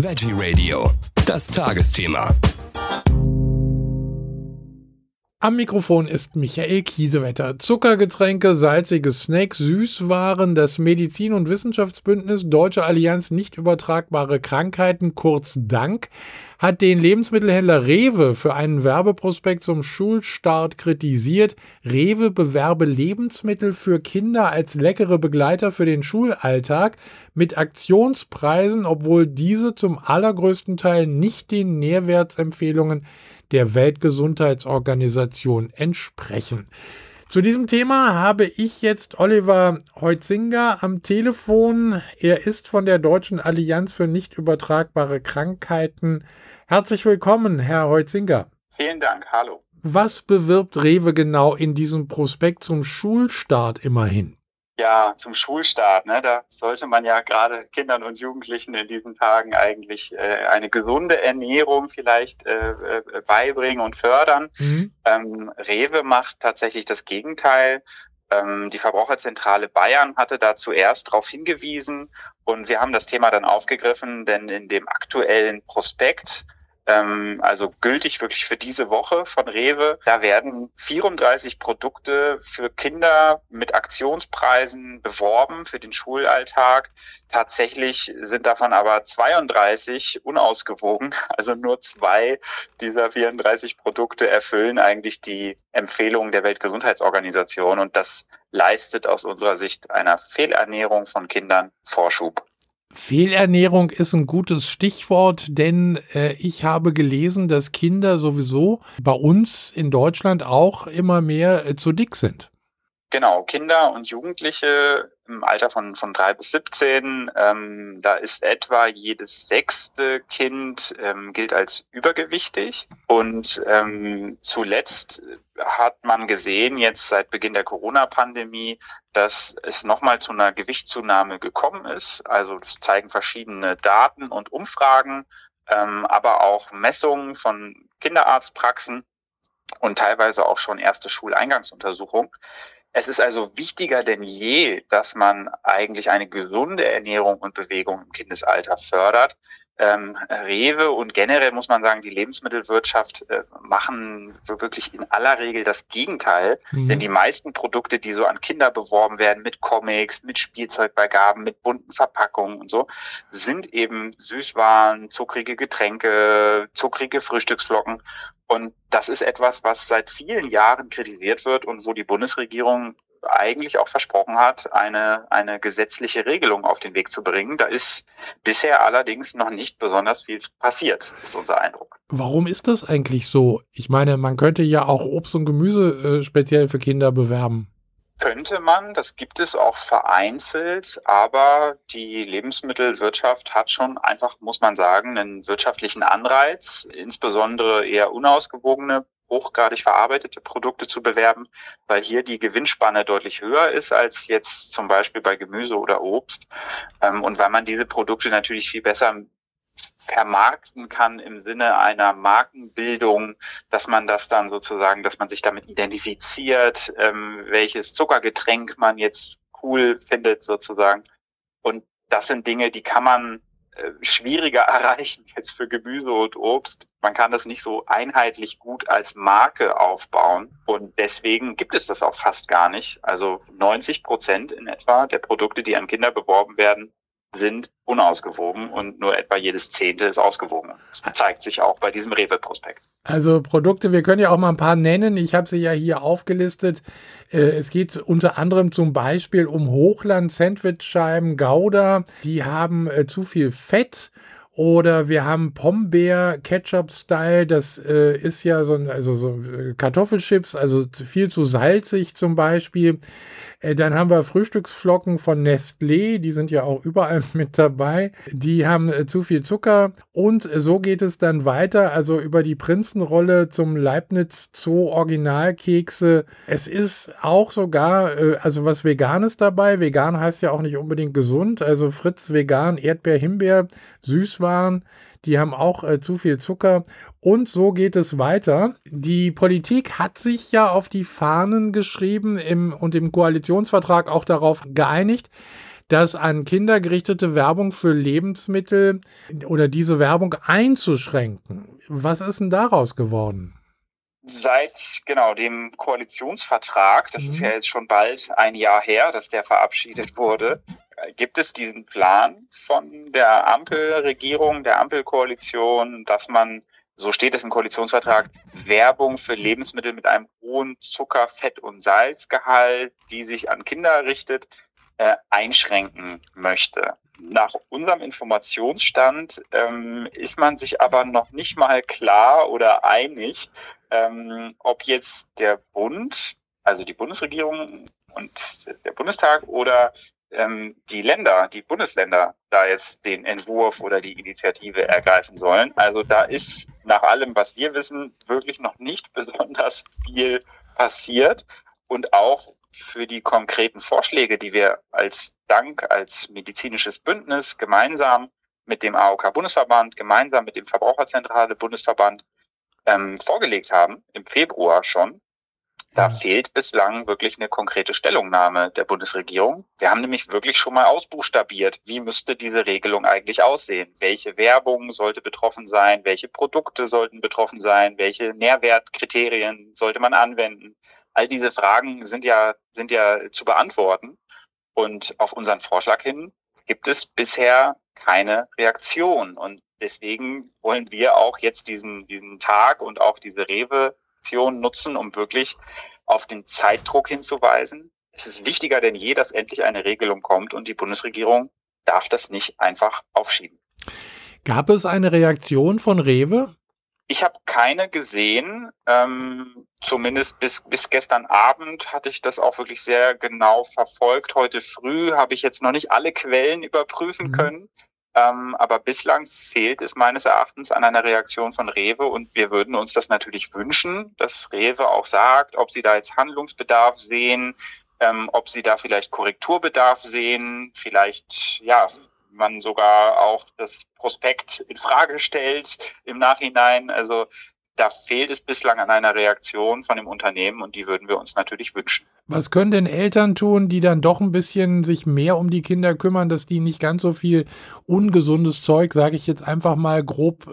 Veggie Radio, das Tagesthema. Am Mikrofon ist Michael Kiesewetter. Zuckergetränke, salzige Snacks, Süßwaren, das Medizin- und Wissenschaftsbündnis Deutsche Allianz nicht übertragbare Krankheiten, kurz DANK, hat den Lebensmittelhändler Rewe für einen Werbeprospekt zum Schulstart kritisiert. Rewe bewerbe Lebensmittel für Kinder als leckere Begleiter für den Schulalltag mit Aktionspreisen, obwohl diese zum allergrößten Teil nicht den Nährwertsempfehlungen der Weltgesundheitsorganisation entsprechen. Zu diesem Thema habe ich jetzt Oliver Heutzinger am Telefon. Er ist von der Deutschen Allianz für nicht übertragbare Krankheiten. Herzlich willkommen, Herr Heutzinger. Vielen Dank, hallo. Was bewirbt Rewe genau in diesem Prospekt zum Schulstart immerhin? Ja, zum Schulstart, da sollte man ja gerade Kindern und Jugendlichen in diesen Tagen eigentlich eine gesunde Ernährung vielleicht beibringen und fördern. Rewe macht tatsächlich das Gegenteil. Die Verbraucherzentrale Bayern hatte da zuerst darauf hingewiesen und wir haben das Thema dann aufgegriffen, denn in dem aktuellen Prospekt, also gültig wirklich für diese Woche von Rewe, da werden 34 Produkte für Kinder mit Aktionspreisen beworben für den Schulalltag. Tatsächlich sind davon aber 32 unausgewogen, also nur 2 dieser 34 Produkte erfüllen eigentlich die Empfehlungen der Weltgesundheitsorganisation und das leistet aus unserer Sicht einer Fehlernährung von Kindern Vorschub. Fehlernährung ist ein gutes Stichwort, denn ich habe gelesen, dass Kinder sowieso bei uns in Deutschland auch immer mehr zu dick sind. Genau, Kinder und Jugendliche im Alter von 3 bis 17, da ist etwa jedes 6. Kind gilt als übergewichtig. Und zuletzt hat man gesehen, jetzt seit Beginn der Corona-Pandemie, dass es nochmal zu einer Gewichtszunahme gekommen ist. Also das zeigen verschiedene Daten und Umfragen, aber auch Messungen von Kinderarztpraxen und teilweise auch schon erste Schuleingangsuntersuchungen. Es ist also wichtiger denn je, dass man eigentlich eine gesunde Ernährung und Bewegung im Kindesalter fördert. Rewe und generell muss man sagen, die Lebensmittelwirtschaft machen wirklich in aller Regel das Gegenteil. Denn die meisten Produkte, die so an Kinder beworben werden, mit Comics, mit Spielzeugbeigaben, mit bunten Verpackungen und so, sind eben Süßwaren, zuckrige Getränke, zuckrige Frühstücksflocken. Und das ist etwas, was seit vielen Jahren kritisiert wird und wo die Bundesregierung eigentlich auch versprochen hat, eine gesetzliche Regelung auf den Weg zu bringen. Da ist bisher allerdings noch nicht besonders viel passiert, ist unser Eindruck. Warum ist das eigentlich so? Ich meine, man könnte ja auch Obst und Gemüse speziell für Kinder bewerben. Könnte man, das gibt es auch vereinzelt, aber die Lebensmittelwirtschaft hat schon einfach, muss man sagen, einen wirtschaftlichen Anreiz, insbesondere eher unausgewogene, hochgradig verarbeitete Produkte zu bewerben, weil hier die Gewinnspanne deutlich höher ist als jetzt zum Beispiel bei Gemüse oder Obst und weil man diese Produkte natürlich viel besser vermarkten kann im Sinne einer Markenbildung, dass man das dann sozusagen, dass man sich damit identifiziert, welches Zuckergetränk man jetzt cool findet sozusagen. Und das sind Dinge, die kann man schwieriger erreichen jetzt für Gemüse und Obst. Man kann das nicht so einheitlich gut als Marke aufbauen und deswegen gibt es das auch fast gar nicht. Also 90% in etwa der Produkte, die an Kinder beworben werden, sind unausgewogen und nur etwa jedes 10. ist ausgewogen. Das zeigt sich auch bei diesem Rewe-Prospekt. Also Produkte, wir können ja auch mal ein paar nennen. Ich habe sie ja hier aufgelistet. Es geht unter anderem zum Beispiel um Hochland-Sandwichscheiben Gouda. Die haben zu viel Fett. Oder wir haben Pombeer Ketchup-Style, das ist ja so Kartoffelchips, also viel zu salzig zum Beispiel. Dann haben wir Frühstücksflocken von Nestlé, die sind ja auch überall mit dabei. Die haben zu viel Zucker und so geht es dann weiter, also über die Prinzenrolle zum Leibniz Zoo Originalkekse. Es ist auch sogar, also was Veganes dabei. Vegan heißt ja auch nicht unbedingt gesund, also Fritz Vegan, Erdbeer, Himbeer, Süßwaren, die haben auch zu viel Zucker und so geht es weiter. Die Politik hat sich ja auf die Fahnen geschrieben und im Koalitionsvertrag auch darauf geeinigt, dass an Kinder gerichtete Werbung für Lebensmittel oder diese Werbung einzuschränken. Was ist denn daraus geworden? Seit genau dem Koalitionsvertrag, das ist ja jetzt schon bald ein Jahr her, dass der verabschiedet wurde, gibt es diesen Plan von der Ampelregierung, der Ampelkoalition, dass man, so steht es im Koalitionsvertrag, Werbung für Lebensmittel mit einem hohen Zucker-, Fett- und Salzgehalt, die sich an Kinder richtet, einschränken möchte. Nach unserem Informationsstand ist man sich aber noch nicht mal klar oder einig, ob jetzt der Bund, also die Bundesregierung und der Bundestag oder die Länder, die Bundesländer da jetzt den Entwurf oder die Initiative ergreifen sollen. Also da ist nach allem, was wir wissen, wirklich noch nicht besonders viel passiert. Und auch für die konkreten Vorschläge, die wir als medizinisches Bündnis gemeinsam mit dem AOK-Bundesverband, gemeinsam mit dem Verbraucherzentrale-Bundesverband vorgelegt haben, im Februar schon, da fehlt bislang wirklich eine konkrete Stellungnahme der Bundesregierung. Wir haben nämlich wirklich schon mal ausbuchstabiert, wie müsste diese Regelung eigentlich aussehen? Welche Werbung sollte betroffen sein? Welche Produkte sollten betroffen sein? Welche Nährwertkriterien sollte man anwenden? All diese Fragen sind ja zu beantworten. Und auf unseren Vorschlag hin gibt es bisher keine Reaktion. Und deswegen wollen wir auch jetzt diesen Tag und auch diese Rewe-Aktion nutzen, um wirklich auf den Zeitdruck hinzuweisen. Es ist wichtiger denn je, dass endlich eine Regelung kommt und die Bundesregierung darf das nicht einfach aufschieben. Gab es eine Reaktion von Rewe? Ich habe keine gesehen. Zumindest bis gestern Abend hatte ich das auch wirklich sehr genau verfolgt. Heute früh habe ich jetzt noch nicht alle Quellen überprüfen können. Aber bislang fehlt es meines Erachtens an einer Reaktion von Rewe und wir würden uns das natürlich wünschen, dass Rewe auch sagt, ob sie da jetzt Handlungsbedarf sehen, ob sie da vielleicht Korrekturbedarf sehen, vielleicht man sogar auch das Prospekt in Frage stellt im Nachhinein. Also da fehlt es bislang an einer Reaktion von dem Unternehmen und die würden wir uns natürlich wünschen. Was können denn Eltern tun, die dann doch ein bisschen sich mehr um die Kinder kümmern, dass die nicht ganz so viel ungesundes Zeug, sage ich jetzt einfach mal grob,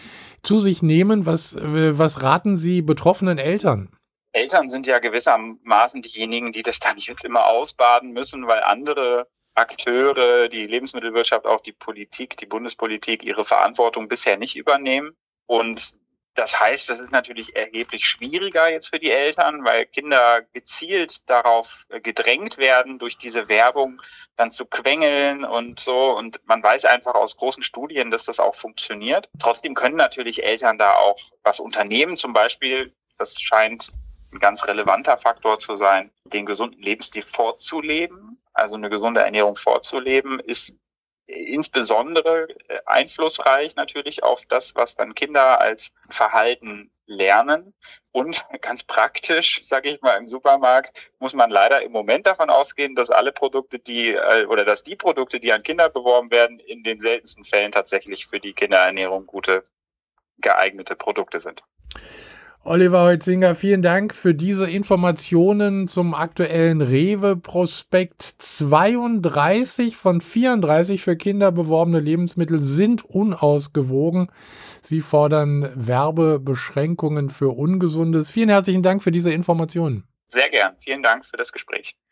zu sich nehmen? Was raten Sie betroffenen Eltern? Eltern sind ja gewissermaßen diejenigen, die das dann jetzt immer ausbaden müssen, weil andere Akteure, die Lebensmittelwirtschaft, auch die Politik, die Bundespolitik, ihre Verantwortung bisher nicht übernehmen. Und das heißt, das ist natürlich erheblich schwieriger jetzt für die Eltern, weil Kinder gezielt darauf gedrängt werden, durch diese Werbung dann zu quengeln und so. Und man weiß einfach aus großen Studien, dass das auch funktioniert. Trotzdem können natürlich Eltern da auch was unternehmen. Zum Beispiel, das scheint ein ganz relevanter Faktor zu sein, den gesunden Lebensstil vorzuleben. Also eine gesunde Ernährung vorzuleben, ist insbesondere einflussreich natürlich auf das, was dann Kinder als Verhalten lernen. Und ganz praktisch, sage ich mal, im Supermarkt muss man leider im Moment davon ausgehen, dass alle Produkte, die Produkte, die an Kinder beworben werden, in den seltensten Fällen tatsächlich für die Kinderernährung gute, geeignete Produkte sind. Oliver Heutzinger, vielen Dank für diese Informationen zum aktuellen Rewe-Prospekt. 32 von 34 für Kinder beworbene Lebensmittel sind unausgewogen. Sie fordern Werbebeschränkungen für Ungesundes. Vielen herzlichen Dank für diese Informationen. Sehr gern. Vielen Dank für das Gespräch.